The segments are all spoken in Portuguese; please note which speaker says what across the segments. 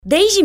Speaker 1: Desde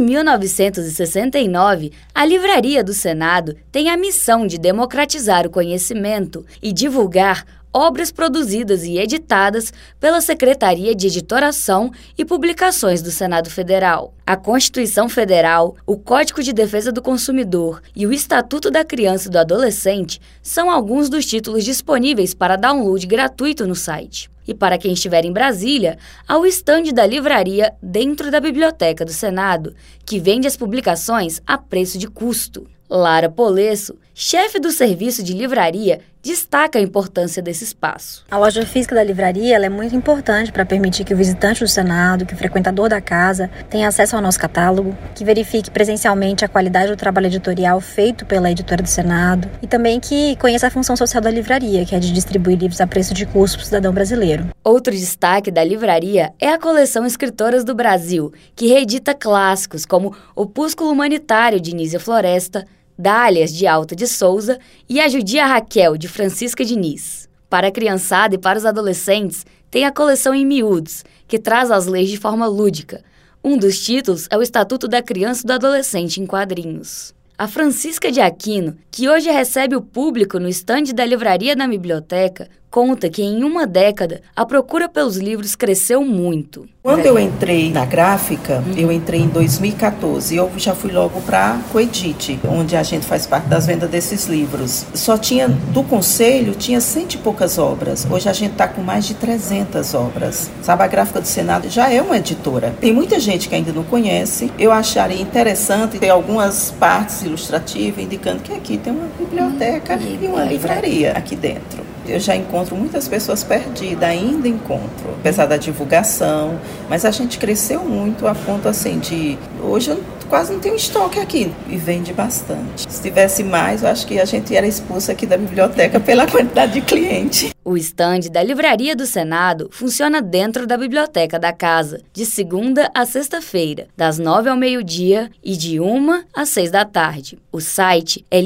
Speaker 1: 1969, a Livraria do Senado tem a missão de democratizar o conhecimento e divulgar obras produzidas e editadas pela Secretaria de Editoração e Publicações do Senado Federal. A Constituição Federal, o Código de Defesa do Consumidor e o Estatuto da Criança e do Adolescente são alguns dos títulos disponíveis para download gratuito no site. E para quem estiver em Brasília, há o estande da livraria dentro da Biblioteca do Senado, que vende as publicações a preço de custo. Lara Polesso, chefe do serviço de livraria, destaca a importância desse espaço.
Speaker 2: A loja física da livraria ela é muito importante para permitir que o visitante do Senado, que o frequentador da casa, tenha acesso ao nosso catálogo, que verifique presencialmente a qualidade do trabalho editorial feito pela editora do Senado e também que conheça a função social da livraria, que é de distribuir livros a preço de custo para o cidadão brasileiro.
Speaker 1: Outro destaque da livraria é a coleção Escritoras do Brasil, que reedita clássicos como Opúsculo Humanitário, de Nízia Floresta, Dálias, de Alta de Souza, e A Judia Raquel, de Francisca Diniz. Para a criançada e para os adolescentes, tem a coleção Em Miúdos, que traz as leis de forma lúdica. Um dos títulos é o Estatuto da Criança e do Adolescente em quadrinhos. A Francisca de Aquino, que hoje recebe o público no estande da livraria na biblioteca, conta que em uma década a procura pelos livros cresceu muito.
Speaker 3: Quando eu entrei na gráfica, eu entrei em 2014 e eu já fui logo para a Coedite, onde a gente faz parte das vendas desses livros. Só tinha, do conselho, tinha 100 e poucas obras. Hoje a gente está com mais de 300 obras. Sabe, a Gráfica do Senado já é uma editora. Tem muita gente que ainda não conhece. Eu acharia interessante ter algumas partes ilustrativas indicando que aqui tem uma biblioteca e uma livraria aqui dentro. Eu já encontro muitas pessoas perdidas, ainda encontro, apesar da divulgação, mas a gente cresceu muito a ponto assim de... Hoje eu quase não tenho estoque aqui e vende bastante. Se tivesse mais, eu acho que a gente era expulso aqui da biblioteca pela quantidade de cliente.
Speaker 1: O estande da Livraria do Senado funciona dentro da Biblioteca da Casa, de segunda a sexta-feira, das 9 ao meio-dia e de 1 às 6 da tarde. O site é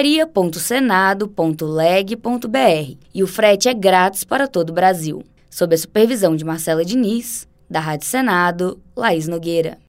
Speaker 1: livraria.senado.leg.br e o frete é grátis para todo o Brasil. Sob a supervisão de Marcela Diniz, da Rádio Senado, Laís Nogueira.